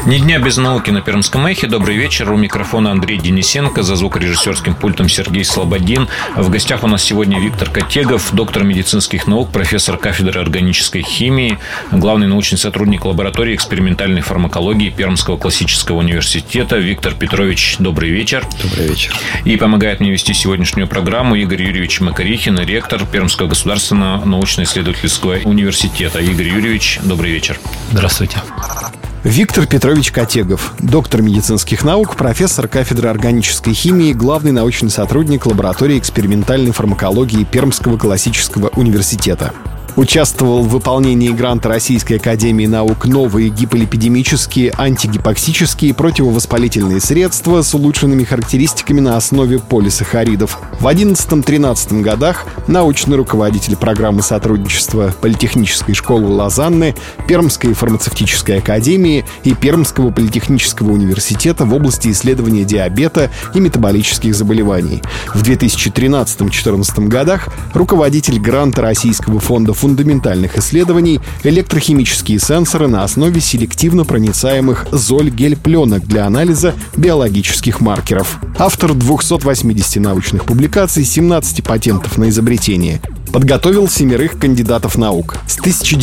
Ни дня без науки на Пермском эхе. Добрый вечер. У микрофона Андрей Денисенко. За звукорежиссерским пультом Сергей Слободин. В гостях у нас сегодня Виктор Котегов, доктор медицинских наук, профессор кафедры органической химии, главный научный сотрудник лаборатории экспериментальной фармакологии Пермского классического университета. Виктор Петрович, добрый вечер. Добрый вечер. И помогает мне вести сегодняшнюю программу Игорь Юрьевич Макарихин, ректор Пермского государственного научно-исследовательского университета. Игорь Юрьевич, добрый вечер. Здравствуйте. Виктор Петрович Котегов, доктор медицинских наук, профессор кафедры органической химии, главный научный сотрудник лаборатории экспериментальной фармакологии Пермского классического университета. Участвовал в выполнении гранта Российской академии наук «Новые гиполипидемические, антигипоксические, противовоспалительные средства с улучшенными характеристиками на основе полисахаридов». В 2011-2013 годах научный руководитель программы сотрудничества Политехнической школы Лозанны, Пермской фармацевтической академии и Пермского политехнического университета в области исследования диабета и метаболических заболеваний. В 2013-2014 годах руководитель гранта Российского фонда фундаментальных исследований «Электрохимические сенсоры на основе селективно проницаемых золь-гель-пленок для анализа биологических маркеров». Автор 280 научных публикаций, 17 патентов на изобретение. Подготовил 7 кандидатов наук. С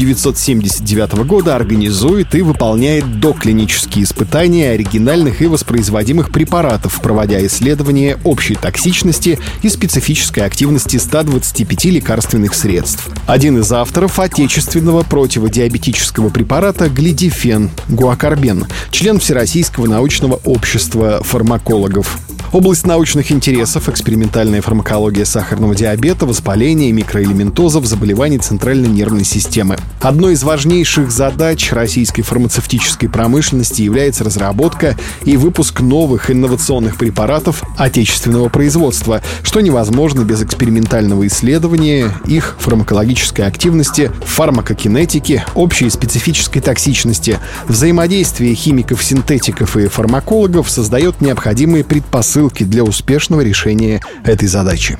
1979 года организует и выполняет доклинические испытания оригинальных и воспроизводимых препаратов, проводя исследования общей токсичности и специфической активности 125 лекарственных средств. Один из авторов отечественного противодиабетического препарата глидифен, гуакарбен, член Всероссийского научного общества фармакологов. Область научных интересов: экспериментальная фармакология сахарного диабета, воспаления, микроэлементозов, заболеваний центральной нервной системы. Одной из важнейших задач российской фармацевтической промышленности является разработка и выпуск новых инновационных препаратов отечественного производства, что невозможно без экспериментального исследования их фармакологической активности, фармакокинетики, общей специфической токсичности. Взаимодействие химиков-синтетиков и фармакологов создает необходимые предпосылки для успешного решения этой задачи.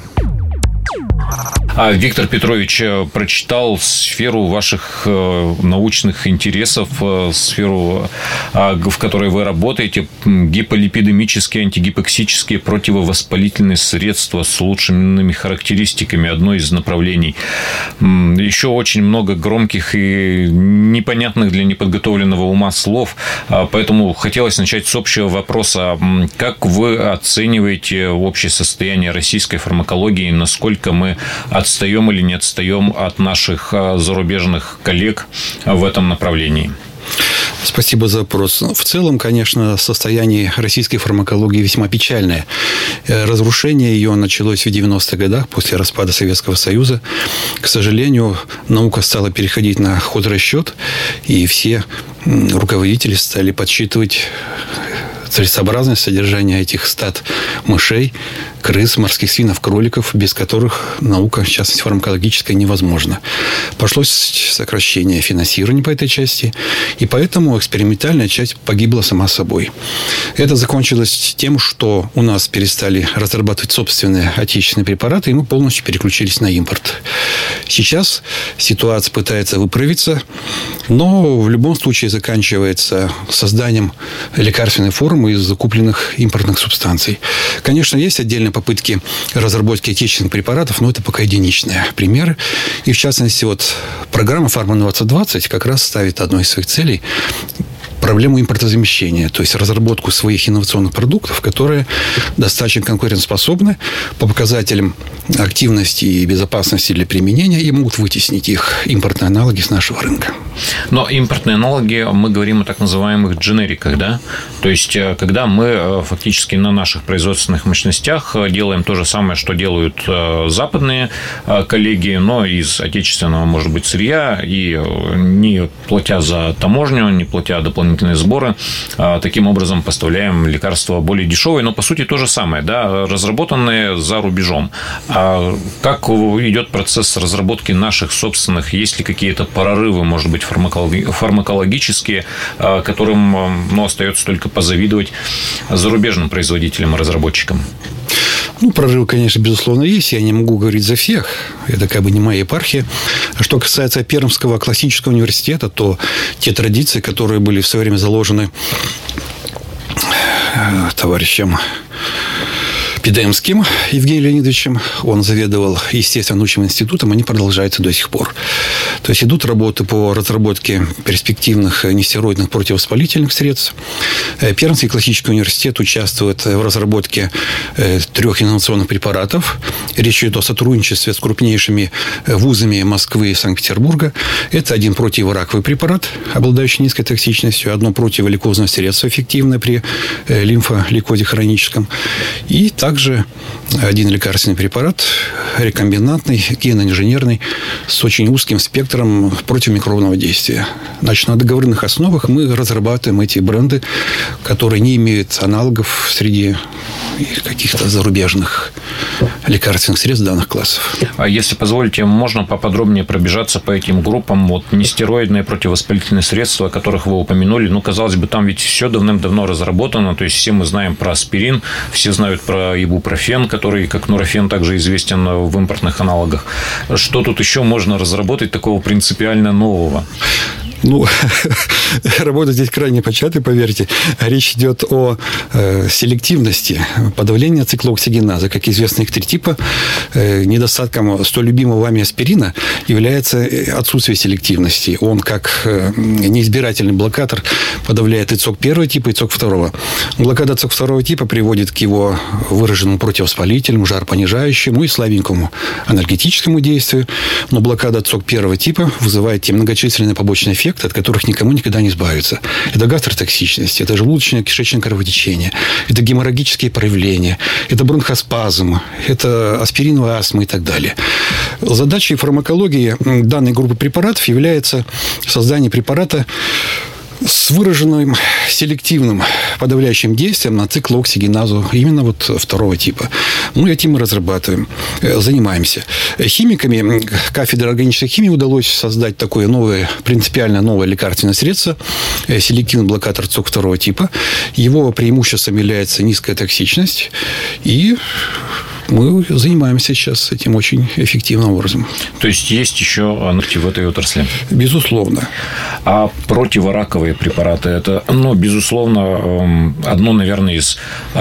Виктор Петрович, прочитал сферу ваших научных интересов, сферу, в которой вы работаете: гиполипидемические, антигипоксические, противовоспалительные средства с улучшенными характеристиками, одно из направлений. Еще очень много громких и непонятных для неподготовленного ума слов, поэтому хотелось начать с общего вопроса. Как вы оцениваете общее состояние российской фармакологии, насколько мы отстаем или не отстаем от наших зарубежных коллег в этом направлении? Спасибо за вопрос. В целом, конечно, состояние российской фармакологии весьма печальное. Разрушение ее началось в 90-х годах после распада Советского Союза. К сожалению, наука стала переходить на хозрасчет, и все руководители стали подсчитывать целесообразность содержания этих стад мышей, крыс, морских свинов, кроликов, без которых наука, в частности фармакологическая, невозможна. Пошло сокращение финансирования по этой части, и поэтому экспериментальная часть погибла сама собой. Это закончилось тем, что у нас перестали разрабатывать собственные отечественные препараты, и мы полностью переключились на импорт. Сейчас ситуация пытается выправиться, но в любом случае заканчивается созданием лекарственной формы из закупленных импортных субстанций. Конечно, есть отдельные попытки разработки отечественных препаратов, но это пока единичные примеры. И, в частности, вот программа «Фарма-2020» как раз ставит одной из своих целей проблему импортозамещения, то есть разработку своих инновационных продуктов, которые достаточно конкурентоспособны по показателям активности и безопасности для применения и могут вытеснить их импортные аналоги с нашего рынка. Но импортные аналоги, мы говорим о так называемых дженериках, да? То есть, когда мы фактически на наших производственных мощностях делаем то же самое, что делают западные коллеги, но из отечественного, может быть, сырья, и не платя за таможню, не платя дополнительные сборы, таким образом поставляем лекарства более дешевые, но по сути то же самое, да, разработанные за рубежом. А как идет процесс разработки наших собственных? Есть ли какие-то прорывы, может быть, фармакологические, которым остается только позавидовать зарубежным производителям и разработчикам? Прорыв, конечно, безусловно, есть. Я не могу говорить за всех. Это как бы не моя епархия. А что касается Пермского классического университета, то те традиции, которые были в свое время заложены товарищем Пидемским Евгением Леонидовичем, он заведовал естественно-научным институтом, они продолжаются до сих пор. То есть идут работы по разработке перспективных нестероидных противовоспалительных средств. Пермский классический университет участвует в разработке 3 инновационных препаратов. Речь идет о сотрудничестве с крупнейшими вузами Москвы и Санкт-Петербурга. Это один противораковый препарат, обладающий низкой токсичностью, одно противолейкозное средство, эффективное при лимфолейкозе хроническом, и также один лекарственный препарат, рекомбинантный, генно-инженерный, с очень узким спектром противомикробного действия. Значит, на договорных основах мы разрабатываем эти бренды, которые не имеют аналогов среди каких-то зарубежных лекарственных средств данных классов. А если позволите, можно поподробнее пробежаться по этим группам? Вот нестероидные противовоспалительные средства, о которых вы упомянули, казалось бы, там ведь все давным-давно разработано, то есть все мы знаем про аспирин, все знают про ибупрофен, который, как нурофен, также известен в импортных аналогах. Что тут еще можно разработать такого принципиально нового? Работа здесь крайне початая, поверьте. Речь идет о селективности подавления циклооксигеназы. Как известно, их 3 типа. Недостатком столь любимого вами аспирина является отсутствие селективности. Он, как неизбирательный блокатор, подавляет ИЦОК 1 типа и ИЦОК 2. Блокада ИЦОК 2 типа приводит к его выраженному противовоспалительному, жаропонижающему и слабенькому анальгетическому действию. Но блокада ИЦОК 1 типа вызывает те многочисленные побочные эффекты, от которых никому никогда не избавиться. Это гастротоксичность, это желудочно-кишечное кровотечение, это геморрагические проявления, это бронхоспазм, это аспириновая астма и так далее. Задачей фармакологии данной группы препаратов является создание препарата с выраженным селективным подавляющим действием на циклооксигеназу именно 2 типа. Этим мы разрабатываем, занимаемся. Химиками кафедры органической химии удалось создать такое принципиально новое лекарственное средство, селективный блокатор ЦОК 2 типа. Его преимуществом является низкая токсичность, и мы занимаемся сейчас этим очень эффективным образом. То есть еще ногти в этой отрасли? Безусловно. А противораковые препараты – это, безусловно, одно, наверное, из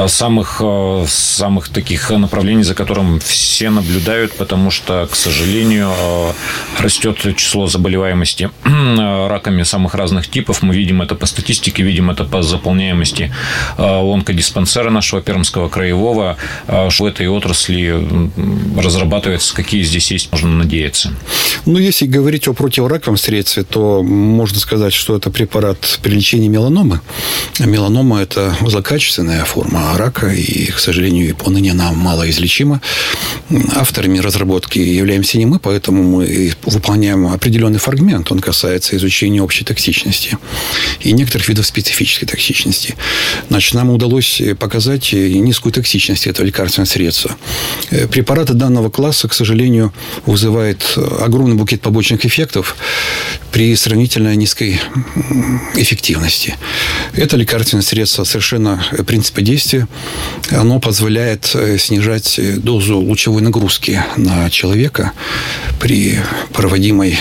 самых таких направлений, за которым все наблюдают, потому что, к сожалению, растет число заболеваемости раками самых разных типов. Мы видим это по статистике, видим это по заполняемости онкодиспансера нашего Пермского краевого. В этой отрасли разрабатывается, какие здесь есть, можно надеяться? Если говорить о противораковом средстве, то можно сказать, что это препарат при лечении меланомы. Меланома – это злокачественная форма рака, и, к сожалению, поныне она малоизлечима. Авторами разработки являемся не мы, поэтому мы выполняем определенный фрагмент. Он касается изучения общей токсичности и некоторых видов специфической токсичности. Значит, нам удалось показать низкую токсичность этого лекарственного средства. Препараты данного класса, к сожалению, вызывают огромный букет побочных эффектов при сравнительно низкой эффективности. Это лекарственное средство совершенно принципа действия. Оно позволяет снижать дозу лучевой нагрузки на человека при проводимой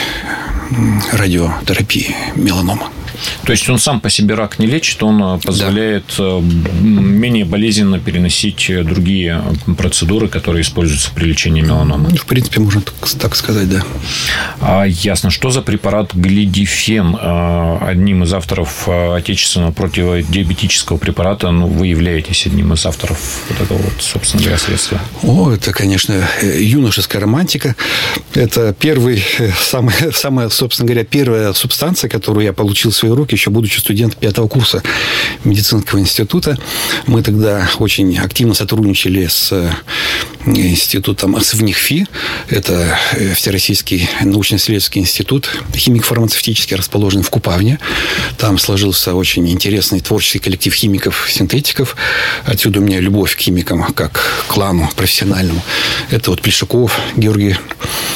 радиотерапии меланомы. То есть он сам по себе рак не лечит, он позволяет менее болезненно переносить другие процедуры, которые используются при лечении меланомы. В принципе, можно так сказать, да. Ясно. Что за препарат глидифен? Одним из авторов отечественного противодиабетического препарата, вы являетесь одним из авторов этого, собственно говоря, средства. Это, конечно, юношеская романтика. Это самая, собственно говоря, первая субстанция, которую я получил в свои руки, еще будучи студентом 5-го курса медицинского института. Мы тогда очень активно сотрудничали с институтом СВНИХФИ. Это Всероссийский научно-исследовательский институт химико-фармацевтический, расположенный в Купавне. Там сложился очень интересный творческий коллектив химиков-синтетиков. Отсюда у меня любовь к химикам, как к клану профессиональному. Это Плешаков Георгий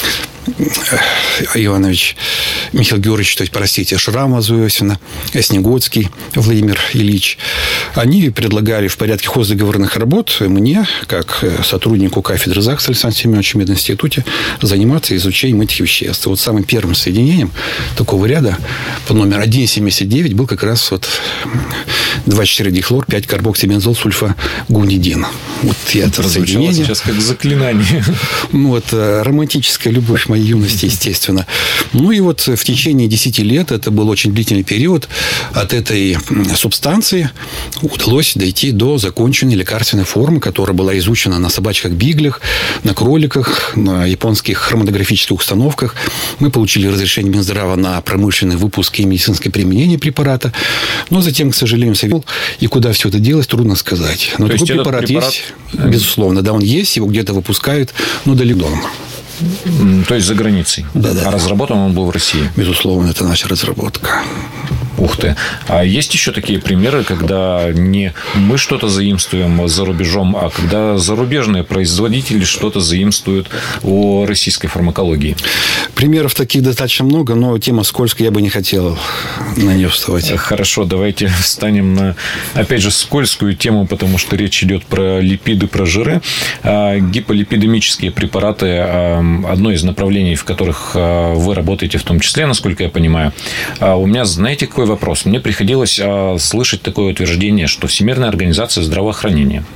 Иванович, Михаил Георгиевич, то есть, простите, Шрамова Зоя Иосифовна, Снегоцкий Владимир Ильич, они предлагали в порядке хоздоговорных работ мне, как сотруднику кафедры ЗАГСа Александра Семеновича в мединституте, заниматься изучением этих веществ. Вот самым первым соединением такого ряда по номер 1,79 был как раз вот 2,4-дихлор, 5-карбоксибензол-сульфагунидин. Вот это соединение. Сейчас как заклинание. Вот, романтическая любовь моей юности, естественно. Ну и вот в течение 10 лет, это был очень длительный период, от этой субстанции удалось дойти до законченной лекарственной формы, которая была изучена на собачках-биглях, на кроликах, на японских хроматографических установках. Мы получили разрешение Минздрава на промышленный выпуск и медицинское применение препарата. Но затем, к сожалению, и куда все это делать, трудно сказать. Но такой препарат есть, безусловно. Да, он есть, его где-то выпускают, но далеко дома. То есть за границей. Да. А разработан он был в России. Безусловно, это наша разработка. Ух ты. А есть еще такие примеры, когда не мы что-то заимствуем за рубежом, а когда зарубежные производители что-то заимствуют о российской фармакологии? Примеров таких достаточно много, но тема скользкая, я бы не хотел на нее вставать. Хорошо, давайте встанем на, опять же, скользкую тему, потому что речь идет про липиды, про жиры. Гиполипидемические препараты – одно из направлений, в которых вы работаете, в том числе, насколько я понимаю. У меня, знаете, какой вопрос? Мне приходилось слышать такое утверждение, что Всемирная организация здравоохранения.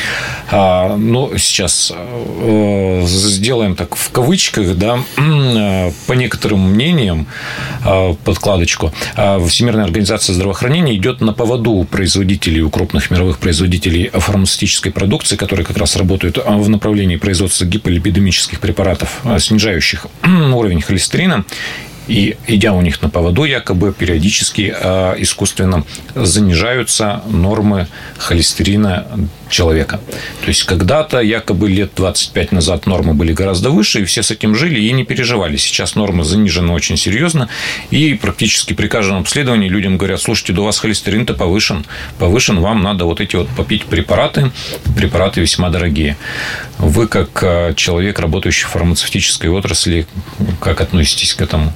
Ну, сейчас сделаем так в кавычках, да, по некоторым мнениям, подкладочку, Всемирная организация здравоохранения идет на поводу у производителей, у крупных мировых производителей фармацевтической продукции, которые как раз работают в направлении производства гиполипидемических препаратов, снижающих уровень холестерина. И, идя у них на поводу, якобы периодически искусственно занижаются нормы холестерина человека. То есть, когда-то, якобы лет 25 назад, нормы были гораздо выше, и все с этим жили и не переживали. Сейчас нормы занижены очень серьезно, и практически при каждом обследовании людям говорят: слушайте, да у вас холестерин-то повышен, вам надо вот эти вот попить препараты весьма дорогие. Вы, как человек, работающий в фармацевтической отрасли, как относитесь к этому?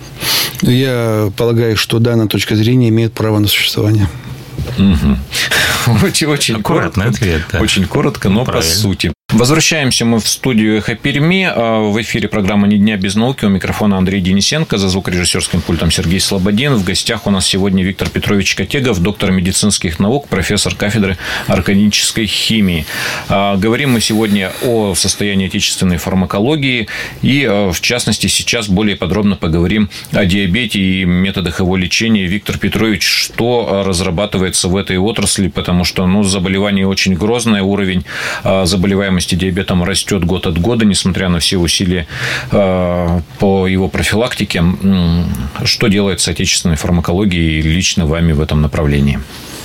Я полагаю, что данная точка зрения имеет право на существование. Угу. Очень аккуратный ответ. Да. Очень коротко, но правильно. По сути. Возвращаемся мы в студию «Эхо Перми». В эфире программа «Ни дня без науки». У микрофона Андрей Денисенко, за звукорежиссерским пультом Сергей Слободин. В гостях у нас сегодня Виктор Петрович Котегов, доктор медицинских наук, профессор кафедры органической химии. Говорим мы сегодня о состоянии отечественной фармакологии. И, в частности, сейчас более подробно поговорим о диабете и методах его лечения. Виктор Петрович, что разрабатывается в этой отрасли? Потому что заболевание очень грозное, уровень заболеваемости диабетом растет год от года, несмотря на все усилия по его профилактике. Что делает с отечественной фармакологией лично вами в этом направлении?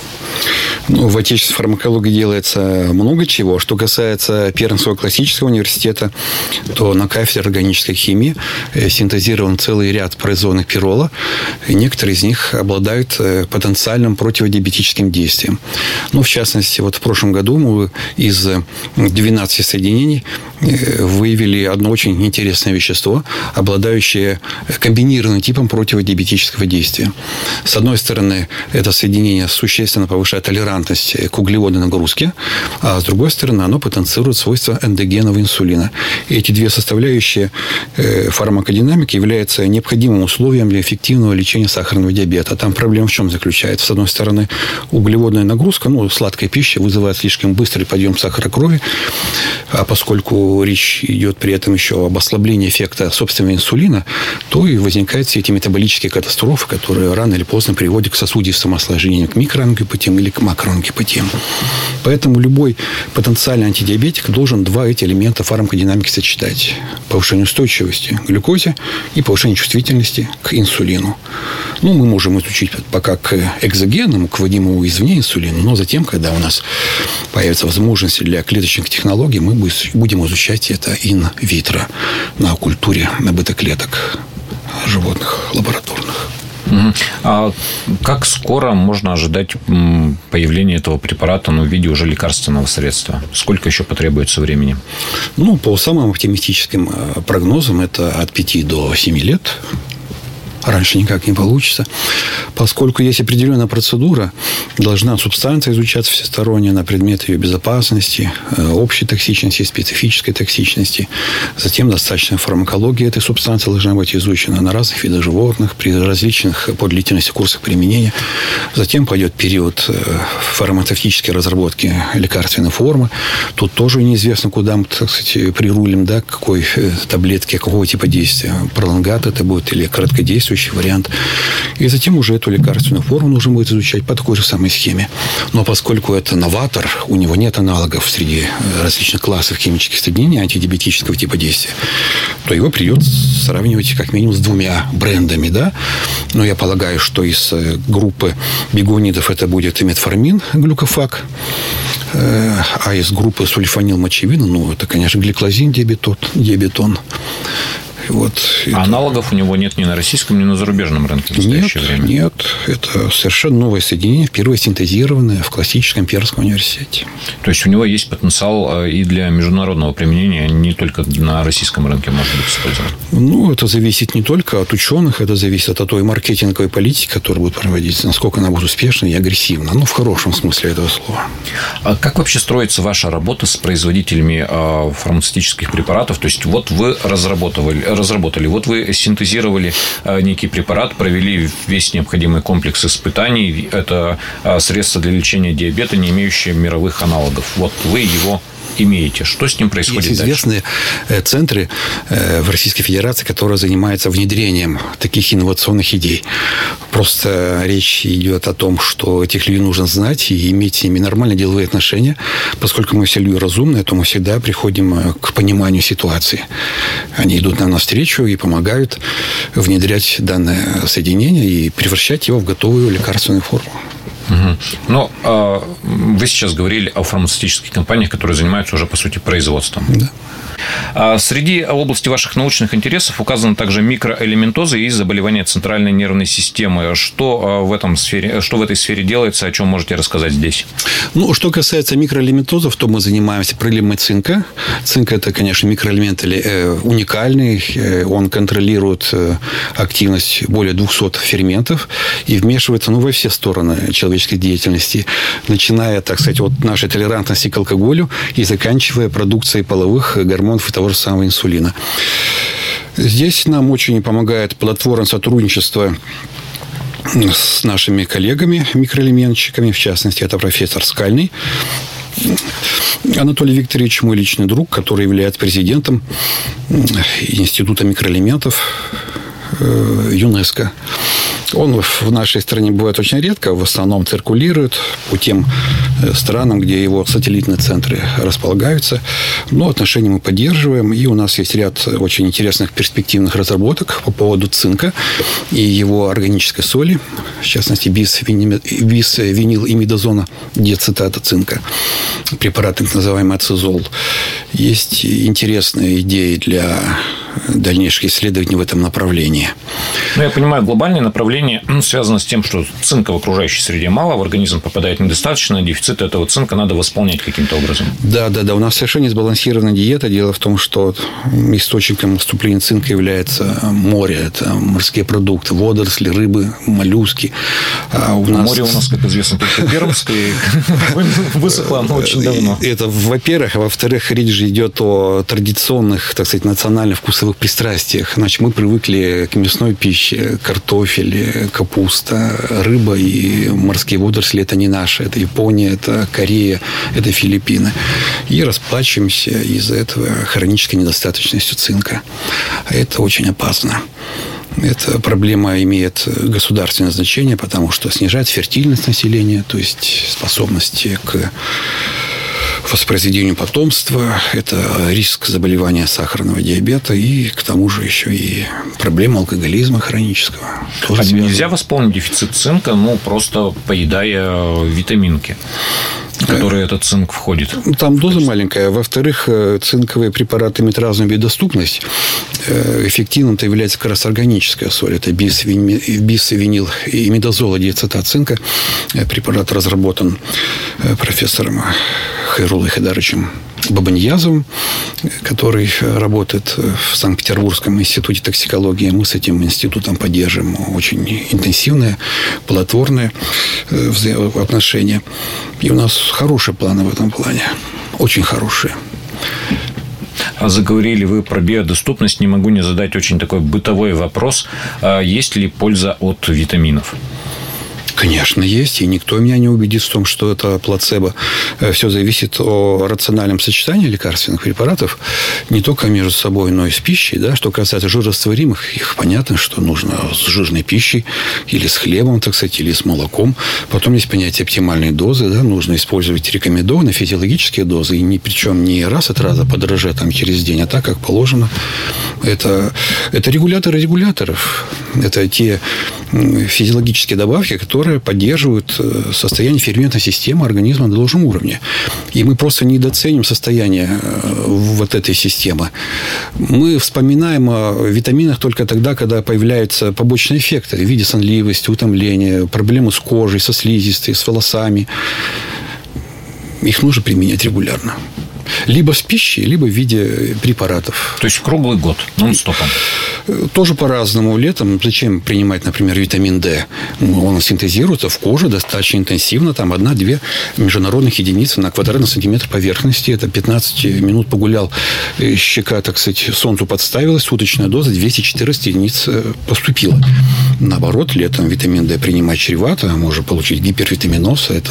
В отечественной фармакологии делается много чего. Что касается Пермского классического университета, то на кафедре органической химии синтезирован целый ряд производных пирола. И некоторые из них обладают потенциальным противодиабетическим действием. В частности, в прошлом году мы из 12 соединений выявили одно очень интересное вещество, обладающее комбинированным типом противодиабетического действия. С одной стороны, это соединение существенно повышает толерантность к углеводной нагрузке, а с другой стороны, оно потенцирует свойства эндогенного инсулина. И эти две составляющие фармакодинамики являются необходимым условием для эффективного лечения сахарного диабета. Там проблема в чем заключается? С одной стороны, углеводная нагрузка, сладкая пища вызывает слишком быстрый подъем сахара крови, а поскольку речь идет при этом еще об ослаблении эффекта собственного инсулина, то и возникают все эти метаболические катастрофы, которые рано или поздно приводят к сосудистому осложнению, к микроангиопатиям или к макроангиопатиям. Поэтому любой потенциальный антидиабетик должен два эти элемента фармакодинамики сочетать. Повышение устойчивости к глюкозе и повышение чувствительности к инсулину. Мы можем изучить пока к экзогенному, к вводимому извне инсулину, но затем, когда у нас появятся возможности для клеточных технологий, мы будем изучать это инвитро на культуре набытых клеток животных лабораторных. А как скоро можно ожидать появления этого препарата, в виде уже лекарственного средства? Сколько еще потребуется времени? По самым оптимистическим прогнозам, это от 5 до 7 лет. Раньше никак не получится. Поскольку есть определенная процедура, должна субстанция изучаться всесторонне на предмет ее безопасности, общей токсичности, специфической токсичности. Затем достаточная фармакология этой субстанции должна быть изучена на разных видах животных, при различных по длительности курсах применения. Затем пойдет период фармацевтической разработки лекарственной формы. Тут тоже неизвестно, куда мы, так сказать, прирулим, к какой таблетке, какого типа действия. Пролонгат это будет или короткодействующий вариант. И затем уже эту лекарственную форму нужно будет изучать по такой же самой схеме. Но поскольку это новатор, у него нет аналогов среди различных классов химических соединений антидиабетического типа действия, то его придется сравнивать как минимум с 2 брендами. Но я полагаю, что из группы бигонидов это будет метформин, глюкофак, а из группы сульфанилмочевина, это, конечно, гликлозин, диабетон. Аналогов у него нет ни на российском, ни на зарубежном рынке в настоящее время? Нет. Это совершенно новое соединение, впервые синтезированное в классическом Пермском университете. То есть, у него есть потенциал и для международного применения, не только на российском рынке может быть использован? Это зависит не только от ученых, это зависит от той маркетинговой политики, которая будет проводиться, насколько она будет успешна и агрессивна. В хорошем смысле этого слова. А как вообще строится ваша работа с производителями фармацевтических препаратов? То есть, вы разработали, вы синтезировали некий препарат, провели весь необходимый комплекс испытаний. Это средство для лечения диабета, не имеющее мировых аналогов. Вы его имеете. Что с ним происходит дальше? Есть известные центры в Российской Федерации, которые занимаются внедрением таких инновационных идей. Просто речь идет о том, что этих людей нужно знать и иметь с ними нормальные деловые отношения. Поскольку мы все люди разумные, то мы всегда приходим к пониманию ситуации. Они идут нам навстречу и помогают внедрять данное соединение и превращать его в готовую лекарственную форму. Но вы сейчас говорили о фармацевтических компаниях, которые занимаются уже, по сути, производством. Да. Среди области ваших научных интересов указаны также микроэлементозы и заболевания центральной нервной системы. Что в этой сфере делается, о чем можете рассказать здесь? Что касается микроэлементозов, то мы занимаемся проблемой цинка. Цинк – это, конечно, микроэлемент уникальный. Он контролирует активность более 200 ферментов и вмешивается во все стороны человеческой деятельности, начиная, так сказать, от нашей толерантности к алкоголю и заканчивая продукцией половых гормонов и того же самого инсулина. Здесь нам очень помогает платформа сотрудничества с нашими коллегами, микроэлементчиками, в частности, это профессор Скальный Анатолий Викторович, мой личный друг, который является президентом Института микроэлементов ЮНЕСКО. Он в нашей стране бывает очень редко, в основном циркулирует по тем странам, где его сателлитные центры располагаются. Но отношения мы поддерживаем, и у нас есть ряд очень интересных перспективных разработок по поводу цинка и его органической соли, в частности, бисвинилимидозона, диацетата цинка, препарат, так называемый ацизол. Есть интересные идеи для дальнейших исследований в этом направлении. Я понимаю, глобальное направление связано с тем, что цинка в окружающей среде мало, в организм попадает недостаточно, дефицит этого цинка надо восполнять каким-то образом. Да. У нас совершенно не сбалансированная диета. Дело в том, что источником поступления цинка является море. Это морские продукты, водоросли, рыбы, моллюски. Море у нас, как известно, только пермское. Высохло оно очень давно. Это, во-первых. А во-вторых, речь же идет о традиционных, так сказать, национальных вкусовых пристрастиях. Значит, мы привыкли к мясной пище, картофель, капуста, рыба и морские водоросли – это не наши. Это Япония, это Корея, это Филиппины. И расплачиваемся из-за этого хронической недостаточностью цинка. А это очень опасно. Эта проблема имеет государственное значение, потому что снижает фертильность населения, то есть способности к воспроизведению потомства, это риск заболевания сахарного диабета и, к тому же, еще и проблема алкоголизма хронического. Нельзя восполнить дефицит цинка, просто поедая витаминки? в которые этот цинк входит? Там доза маленькая. Во-вторых, цинковые препараты имеют разную доступность. Эффективным-то является как раз органическая соль. Это бисвенил и имидазол-диацетат цинка. Препарат разработан профессором Хайруллой Хайдаровичем Бабаньязовым, который работает в Санкт-Петербургском институте токсикологии. Мы с этим институтом поддерживаем очень интенсивные, плодотворные отношения. И у нас хорошие планы в этом плане. Очень хорошие. А заговорили вы про биодоступность. Не могу не задать очень такой бытовой вопрос. Есть ли польза от витаминов? Конечно, есть. И никто меня не убедит в том, что это плацебо. Все зависит от рациональном сочетании лекарственных препаратов не только между собой, но и с пищей. Да? Что касается жирорастворимых, их понятно, что нужно с жирной пищей или с хлебом, так сказать, или с молоком. Потом есть понятие оптимальной дозы. Да? Нужно использовать рекомендованные физиологические дозы. И причем не раз от раза подороже там, через день, а так, как положено. Это регуляторы регуляторов. Это те физиологические добавки, которые поддерживают состояние ферментной системы организма на должном уровне. И мы просто недооценим состояние вот этой системы. Мы вспоминаем о витаминах только тогда, когда появляются побочные эффекты в виде сонливости, утомления, проблемы с кожей, со слизистой, с волосами. Их нужно применять регулярно. Либо с пищей, либо в виде препаратов. То есть круглый год, нон-стопом? Тоже по-разному. Летом зачем принимать, например, витамин D? Он синтезируется в коже достаточно интенсивно. Там 1-2 международных единицы на квадратный сантиметр поверхности. Это 15 минут погулял, щека, так сказать, солнцу подставилась. Суточная доза 214 единиц поступила. Наоборот, летом витамин D принимать чревато. Можно получить гипервитаминоз. Это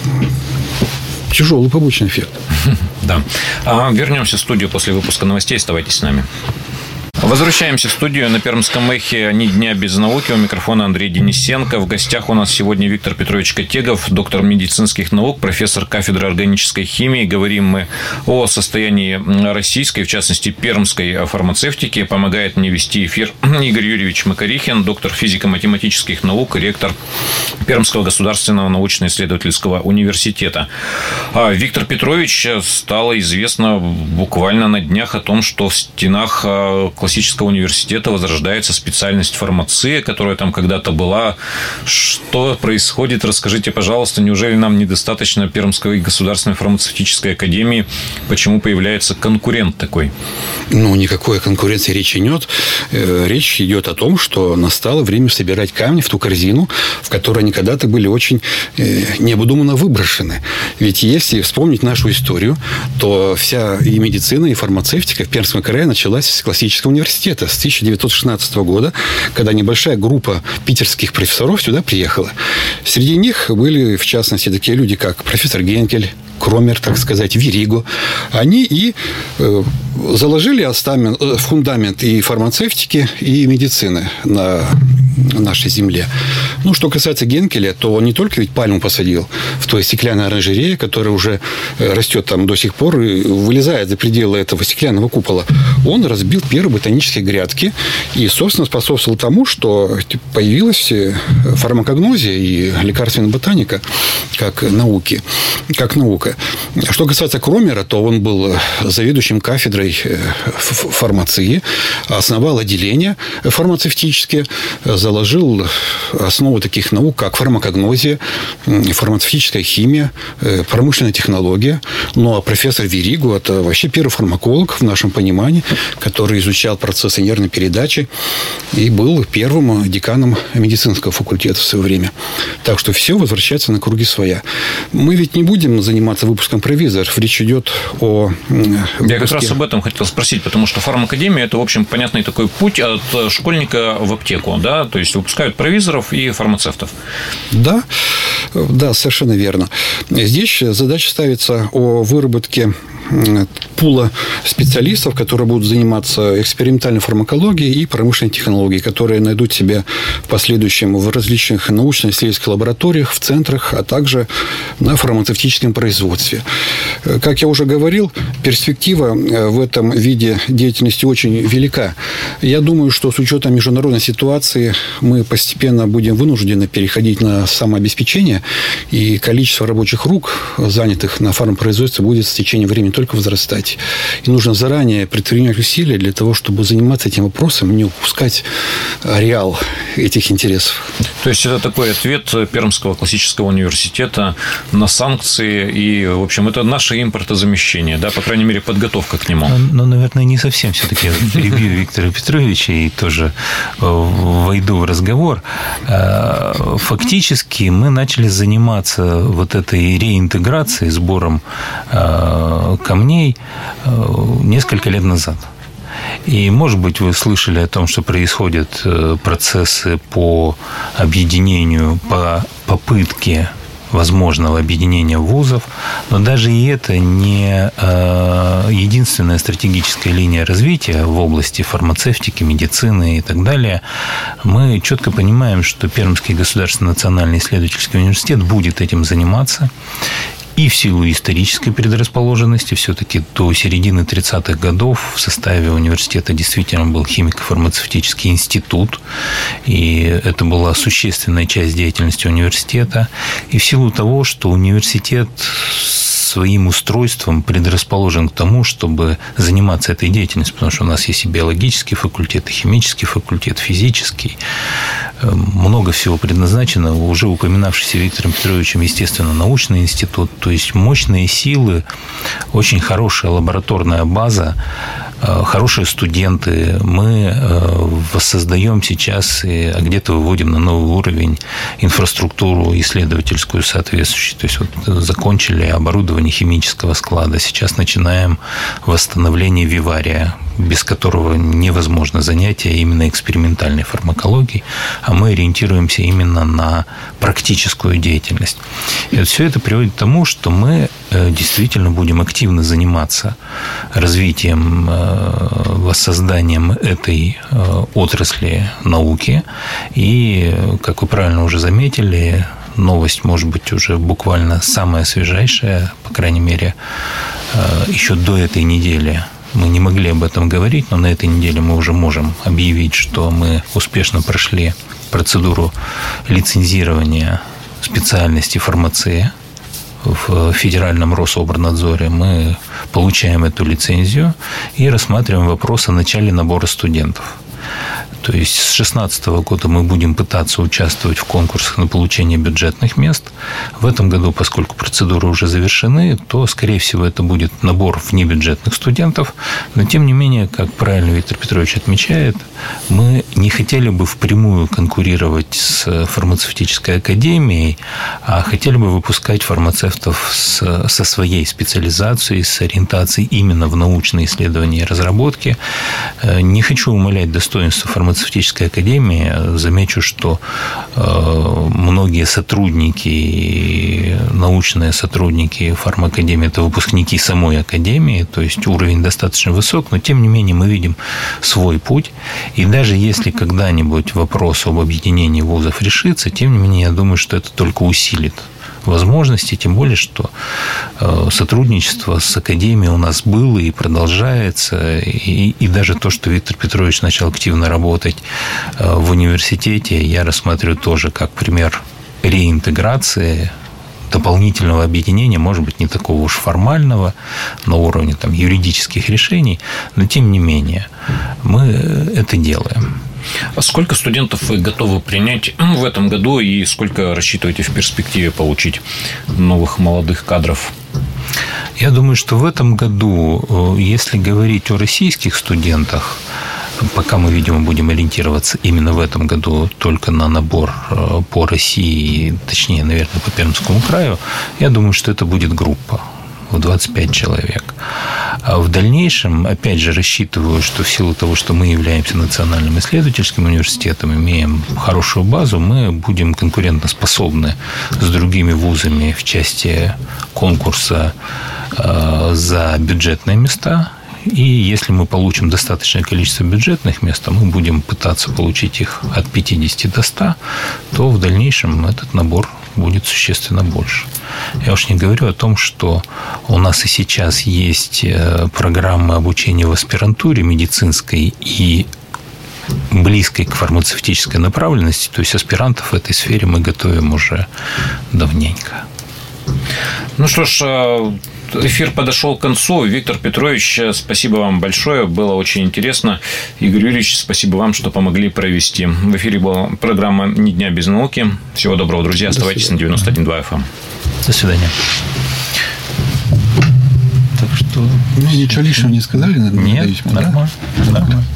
тяжелый побочный эффект. Да. Вернемся в студию после выпуска новостей. Оставайтесь с нами. Возвращаемся в студию. На Пермском эхе «Ни дня без науки». У микрофона Андрей Денисенко. В гостях у нас сегодня Виктор Петрович Котегов, доктор медицинских наук, профессор кафедры органической химии. Говорим мы о состоянии российской, в частности, пермской фармацевтики. Помогает мне вести эфир Игорь Юрьевич Макарихин, доктор физико-математических наук, ректор Пермского государственного научно-исследовательского университета. Виктор Петрович, стало известно буквально на днях о том, что в стенах классического университета возрождается специальность фармация, которая там когда-то была. Что происходит? Расскажите, пожалуйста, неужели нам недостаточно Пермской государственной фармацевтической академии? Почему появляется конкурент такой? Никакой конкуренции речи нет. Речь идет о том, что настало время собирать камни в ту корзину, в которой они когда-то были очень необдуманно выброшены. Ведь если вспомнить нашу историю, то вся и медицина, и фармацевтика в Пермском крае началась с классического университета с 1916 года, когда небольшая группа питерских профессоров сюда приехала. Среди них были, в частности, такие люди, как профессор Генкель, Кромер, так сказать, Вириго. Они и заложили фундамент и фармацевтики, и медицины на нашей земле. Что касается Генкеля, то он не только ведь пальму посадил в той стеклянной оранжерее, которая уже растет там до сих пор и вылезает за пределы этого стеклянного купола. Он разбил первые ботанические грядки и, собственно, способствовал тому, что появилась фармакогнозия и лекарственная ботаника как наука. Что касается Кромера, то он был заведующим кафедрой фармации, основал отделения фармацевтические, заложил основу таких наук, как фармакогнозия, фармацевтическая химия, промышленная технология. А профессор Вириго – это вообще первый фармаколог в нашем понимании, который изучал процессы нервной передачи и был первым деканом медицинского факультета в свое время. Так что все возвращается на круги своя. Мы ведь не будем заниматься выпуском провизоров. Речь идет о выпуске... Я как раз об этом хотел спросить, потому что фармакадемия – это, в общем, понятный такой путь от школьника в аптеку, да? То есть выпускают провизоров и фармацевтов. Да, совершенно верно. Здесь задача ставится о выработке пула специалистов, которые будут заниматься экспериментальной фармакологией и промышленной технологией, которые найдут себя в последующем в различных научно-исследовательских лабораториях, в центрах, а также на фармацевтическом производстве. Как я уже говорил, перспектива в этом виде деятельности очень велика. Я думаю, что с учетом международной ситуации мы постепенно будем вынуждены переходить на самообеспечение, и количество рабочих рук, занятых на фармпроизводстве, будет с течением времени только возрастать. И нужно заранее предпринять усилия для того, чтобы заниматься этим вопросом, не упускать ареал этих интересов. То есть это такой ответ Пермского классического университета на санкции и, в общем, это наше импортозамещение, да, по крайней мере, подготовка к нему. Но, наверное, не совсем все-таки. Перебью Виктора Петровича и тоже войду в разговор. Фактически мы начали заниматься вот этой реинтеграцией, сбором камней несколько лет назад. И, может быть, вы слышали о том, что происходят процессы по объединению, по попытке возможного объединения вузов, но даже и это не единственная стратегическая линия развития в области фармацевтики, медицины и так далее. Мы четко понимаем, что Пермский государственный национальный исследовательский университет будет этим заниматься. И в силу исторической предрасположенности, все-таки до середины 30-х годов в составе университета действительно был химико-фармацевтический институт, и это была существенная часть деятельности университета. И в силу того, что университет своим устройством предрасположен к тому, чтобы заниматься этой деятельностью, потому что у нас есть и биологический факультет, и химический факультет, физический. Много всего предназначено. Уже упоминавшийся Виктором Петровичем, естественно, научный институт. То есть мощные силы, очень хорошая лабораторная база, хорошие студенты. Мы воссоздаем сейчас, а где-то выводим на новый уровень инфраструктуру исследовательскую соответствующую. То есть вот закончили оборудование химического склада. Сейчас начинаем восстановление вивария, без которого невозможно занятие именно экспериментальной фармакологией, а мы ориентируемся именно на практическую деятельность. И вот все это приводит к тому, что мы действительно будем активно заниматься развитием, воссозданием этой отрасли науки. И, как вы правильно уже заметили, новость, может быть, уже буквально самая свежайшая, по крайней мере, еще до этой недели. Мы не могли об этом говорить, но на этой неделе мы уже можем объявить, что мы успешно прошли процедуру лицензирования специальности фармация в Федеральном Рособорнадзоре. Мы получаем эту лицензию и рассматриваем вопрос о начале набора студентов. То есть с 2016 года мы будем пытаться участвовать в конкурсах на получение бюджетных мест. В этом году, поскольку процедуры уже завершены, то, скорее всего, это будет набор внебюджетных студентов. Но, тем не менее, как правильно Виктор Петрович отмечает, мы не хотели бы впрямую конкурировать с фармацевтической академией, а хотели бы выпускать фармацевтов со своей специализацией, с ориентацией именно в научные исследования и разработки. Не хочу умалять достоинства фармацевтической академии. Замечу, что многие сотрудники, научные сотрудники фармакадемии – это выпускники самой академии, то есть уровень достаточно высок, но тем не менее мы видим свой путь. И даже если когда-нибудь вопрос об объединении вузов решится, тем не менее я думаю, что это только усилит возможности, тем более, что сотрудничество с академией у нас было и продолжается, и даже то, что Виктор Петрович начал активно работать в университете, я рассматриваю тоже как пример реинтеграции, дополнительного объединения, может быть, не такого уж формального, на уровне там, юридических решений, но тем не менее мы это делаем. А сколько студентов вы готовы принять в этом году и сколько рассчитываете в перспективе получить новых молодых кадров? Я думаю, что в этом году, если говорить о российских студентах, пока мы, видимо, будем ориентироваться именно в этом году только на набор по России, точнее, наверное, по Пермскому краю, я думаю, что это будет группа в 25 человек. А в дальнейшем, опять же, рассчитываю, что в силу того, что мы являемся национальным исследовательским университетом, имеем хорошую базу, мы будем конкурентоспособны с другими вузами в части конкурса за бюджетные места. И если мы получим достаточное количество бюджетных мест, а мы будем пытаться получить их от 50 до 100, то в дальнейшем этот набор будет существенно больше. Я уж не говорю о том, что у нас и сейчас есть программы обучения в аспирантуре медицинской и близкой к фармацевтической направленности, то есть аспирантов в этой сфере мы готовим уже давненько. Ну что ж, эфир подошел к концу. Виктор Петрович, спасибо вам большое. Было очень интересно. Игорь Юрьевич, спасибо вам, что помогли провести. В эфире была программа «Ни дня без науки». Всего доброго, друзья. Оставайтесь на 91.2 FM. До свидания. Так что... Ничего лишнего не сказали? Нет, нормально.